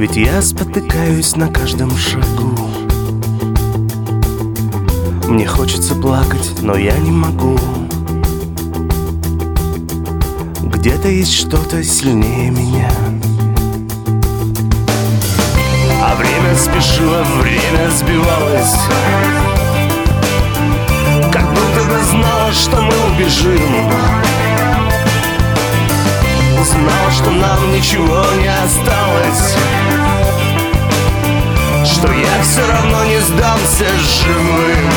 Ведь я спотыкаюсь на каждом шагу. Мне хочется плакать, но я не могу. Где-то есть что-то сильнее меня. А время спешило, время сбивалось, как будто бы знала, что мы убежим. Знала, что нам ничего не осталось, что я все равно не сдамся живым.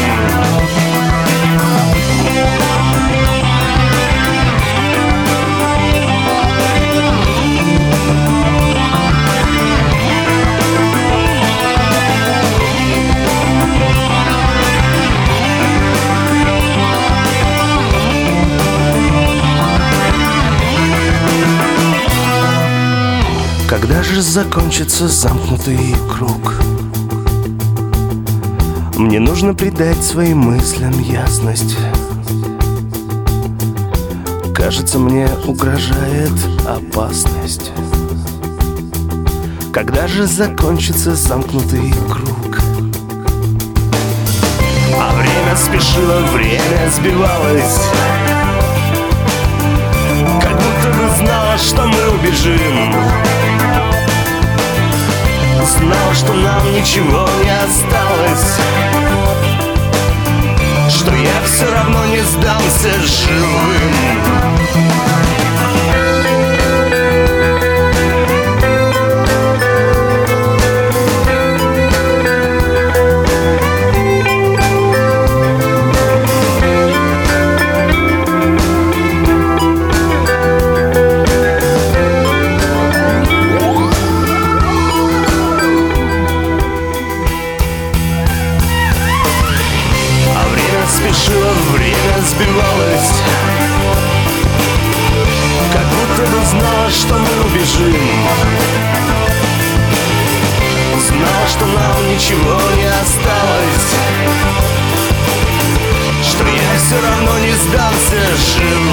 Когда же закончится замкнутый круг? Мне нужно придать своим мыслям ясность. Кажется, мне угрожает опасность. Когда же закончится замкнутый круг? А время спешило, время сбивалось, как будто бы знала, что мы убежим. Знал, что нам ничего не осталось, что я все равно не сдамся живым. Спешило, время сбивалось, как будто бы знала, что мы убежим. Знала, что нам ничего не осталось, что я все равно не сдамся живым.